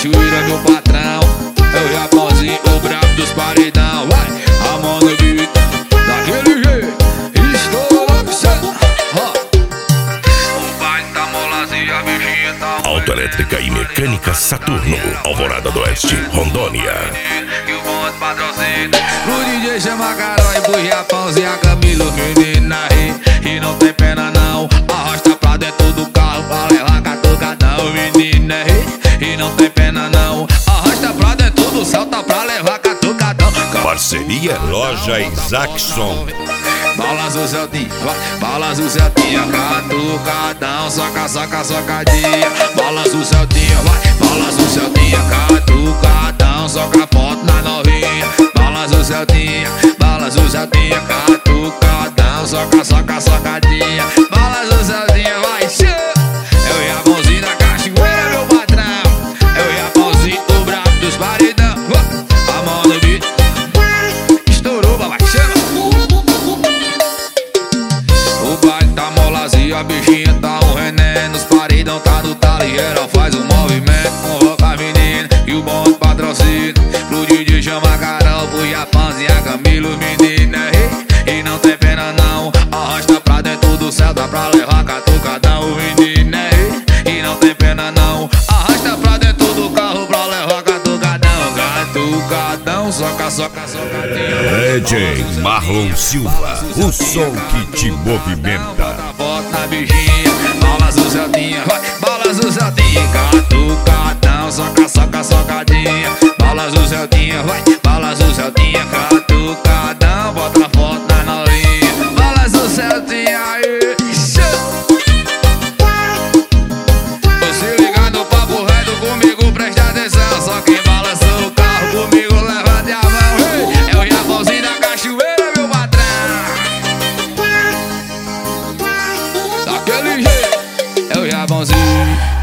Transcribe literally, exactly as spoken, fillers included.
cachoeira, meu patrão. É o Japãozinho, o brabo dos paredão. Vai, a mão no beat, daquele jeito. Estourou, sangue. O baile tá molazinho, a bichinha tá. Autoelétrica e Mecânica Saturno, Alvorada do Oeste, Rondônia. E o bonde patrocina. Pro D J chama Carol e pro Japãozinho, a Camila, menina aí. E não tem pena não, arrasta pra dentro do carro pra levar catucadão, menina aí. E não tem pena não, arrasta pra dentro do céu, tá pra levar catucadão. Parceria Loja Isaacson. Balança o Celtinha, vai, balança o Celtinha, catucadão, soca, soca, socadinha. Balança o Celtinha, vai, balança o Celtinha, catucadão, soca foto na novinha. Balança o Celtinha, balança o Celtinha, catucadão, soca, soca, socadinha. Balança o Celtinha, vai, show. É o Japãozinho da cachoeira, meu patrão. É o Japãozinho, o brabo dos paredão. A mão no beat, estourou, papai, chama. O baile tá molazinho, a bichinha tá um rené. Nos paredão tá no talo e geral faz um movimento. Convoca a menina e o bonde patrocina. Pro D J chama Carol, pro Japãozinho, a Camila, menina. E não tem pena não, arrasta pra dentro do céu, dá pra levar catucadão, menina. E não tem pena não, arrasta pra dentro do carro pra levar catucadão. Catucadão, soca, soca, socadinho. D J Marlon Silva, o som que te movimenta. Bota na bichinha, balança o Celtinha, vai, balança o Celtinha, catucadão, soca, soca, socadinha. Balança o Celtinha, vai, balança o Celtinha, catucadão, bota a foto na novinha. Balança o Celtinha aí, show. Você liga no papo reto comigo, presta atenção. Só quem balança o carro comigo, levante a mão. Hey, é o Japãozinho da cachoeira, meu patrão. Daquele jeito, é o Japãozinho.